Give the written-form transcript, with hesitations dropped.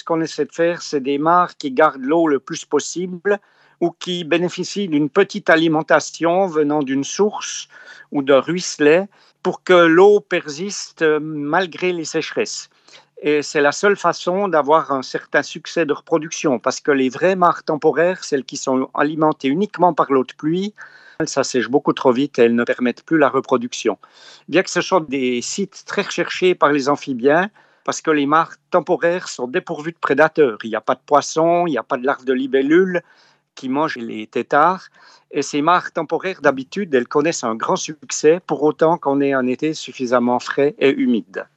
qu'on essaie de faire, c'est des mares qui gardent l'eau le plus possible ou qui bénéficient d'une petite alimentation venant d'une source ou d'un ruisselet pour que l'eau persiste malgré les sécheresses. Et c'est la seule façon d'avoir un certain succès de reproduction, parce que les vraies mares temporaires, celles qui sont alimentées uniquement par l'eau de pluie, ça sèche beaucoup trop vite et elles ne permettent plus la reproduction. Bien que ce soit des sites très recherchés par les amphibiens, parce que les mares temporaires sont dépourvues de prédateurs. Il n'y a pas de poissons, il n'y a pas de larves de libellules qui mangent les têtards. Et ces mares temporaires, d'habitude, elles connaissent un grand succès, pour autant qu'on ait un été suffisamment frais et humide.